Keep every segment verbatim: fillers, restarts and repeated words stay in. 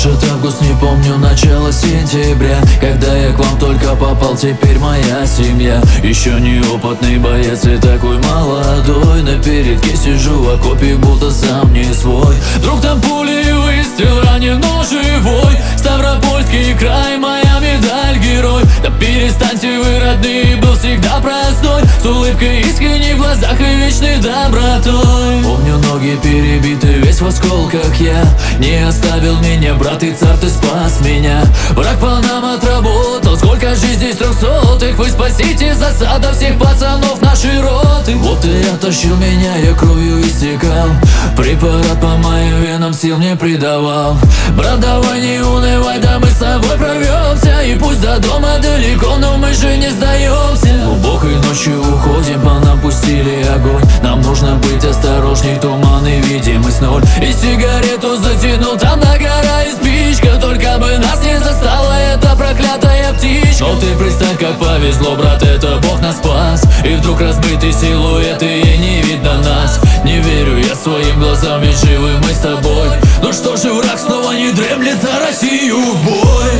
Может, август, не помню, начало сентября, когда я к вам только попал, теперь моя семья. Еще неопытный боец и такой молодой, на передке сижу в окопе, будто сам не свой. Вдруг там пули и выстрел, ранен, но живой. Ставропольский край, моя медаль, герой. Да перестаньте вы, родные, был всегда простой, с улыбкой искренней в глазах и вечной добротой. Помню, ноги перебиты, весь в осколках я. Не оставил меня, брат, и царь, ты спас меня. Враг по нам отработал, сколько жизней трехсотых. Вы спасите засада всех пацанов нашей роты. Вот и оттащил меня, я кровью истекал. Препарат по моим венам сил не придавал. Брат, давай не унывай, да мы с тобой прорвемся. И пусть до дома далеко, но мы же не сдаемся. Глубокой ночью уходим, по нам пустили огонь. Нам нужно быть осторожней, туман и видимость ноль. И сигарету затянул, там догорает спичка. Только бы нас не застала эта проклятая птичка. Но ты представь, как повезло, брат, это Бог нас спас. И вдруг разбитый силуэт, и не видно нас. Не верю я своим глазам, ведь живы мы с тобой. Ну что же, враг снова не дремлет, за Россию в бой.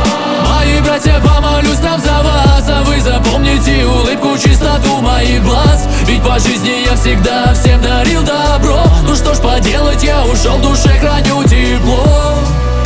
Мои братья, помолюсь там за вас, а вы запомните улыбку, чистоту моих глаз. Ведь по жизни я всегда всем дарил добро. Ну что ж поделать, я ушел, в душе храню тепло.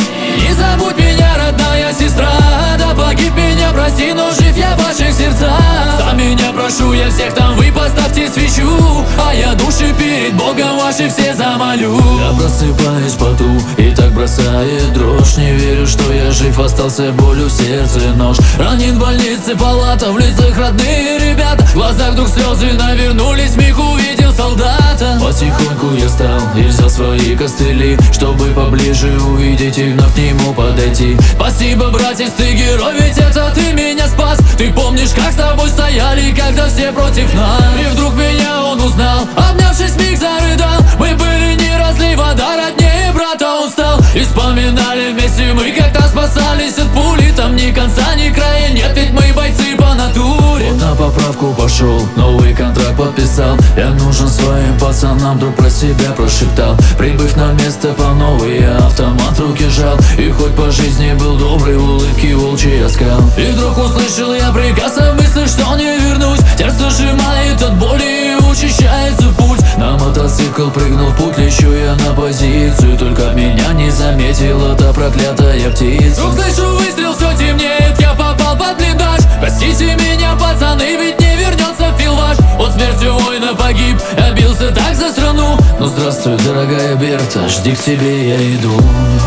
Не забудь меня, родная сестра, да погиб меня, прости, но жив я в ваших сердцах. За меня прошу я всех там, вы поставьте свечу, а я души перед Богом ваши все замолю. Я просыпаюсь в поту, и так бросает дрожь. Не верю, что я жив, остался болью в сердце нож. Ранен в больнице, палата, в лицах родные ребята. В глазах вдруг слезы навернулись, миг увидел солдата. Потихоньку я стал и взял свои костыли, чтобы поближе увидеть и вновь к нему подойти. Спасибо, братец, ты герой, ведь это ты меня спас. Ты помнишь, как с тобой стояли, когда все против нас. И вдруг меня он узнал, обнявшись, миг зарыдал. Мы были не разлей вода, роднее брата он стал. И вспоминали вместе мы, как-то спасались от пули. Там ни конца, ни края нет, ведь мы бойцы по натуре. Вот на поправку пошел, новый контракт подписал. Я нужен своим пацанам, вдруг про себя прошептал. Прибыв на место по новой, я автомат в руки жал. И хоть по жизни был добрый, в улыбке волчий оскал. И вдруг услышал я приказ, а мысли, что не вернусь. Сердце сжимает от боли и учащается пульс. На мотоцикл прыгнул в путь, лечу я на позицию. Только меня не заметила та проклятая птица. Вдруг слышу выстрел, все темнеет, я попал под блиндаж. Простите меня, пацаны, ведь не вернется Фил ваш. От смертью воина погиб, я бился так за страну. Ну здравствуй, дорогая Берта, жди, к тебе я иду.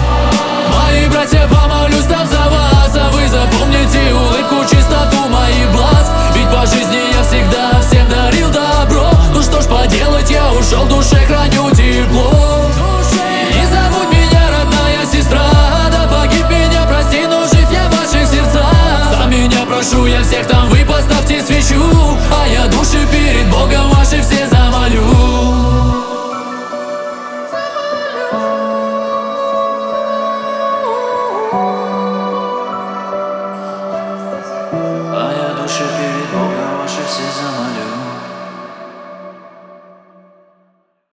Мои братья, помолюсь там за вас, а вы запомните улыбку, чистоту моих глаз. Ведь по жизни я всегда всем дарил добро. Ну что ж поделать, я ушел в